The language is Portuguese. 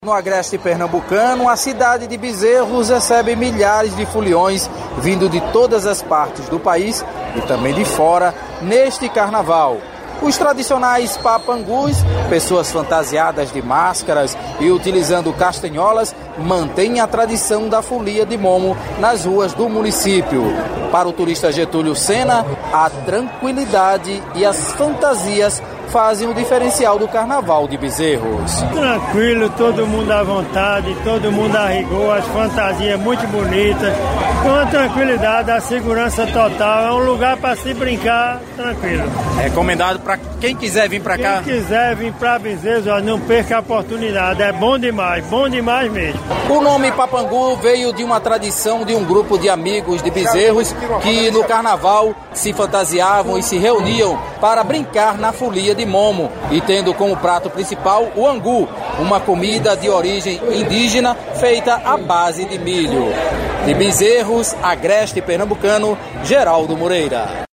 No agreste pernambucano, a cidade de Bezerros recebe milhares de foliões vindo de todas as partes do país e também de fora neste carnaval. Os tradicionais papangus, pessoas fantasiadas de máscaras e utilizando castanholas, mantêm a tradição da folia de Momo nas ruas do município. Para o turista Getúlio Sena, a tranquilidade e as fantasias fazem o diferencial do carnaval de Bezerros. Tranquilo, todo mundo à vontade, todo mundo a rigor, as fantasias muito bonitas, com a tranquilidade, a segurança total, é um lugar para se brincar tranquilo. É recomendado para quem quiser vir para cá? Quem quiser vir para Bezerros, não perca a oportunidade, é bom demais mesmo. O nome Papangu veio de uma tradição de um grupo de amigos de Bezerros que no carnaval se fantasiavam e se reuniam para brincar na folia de Momo, e tendo como prato principal o angu, uma comida de origem indígena feita à base de milho. De Bezerros, agreste pernambucano, Geraldo Moreira.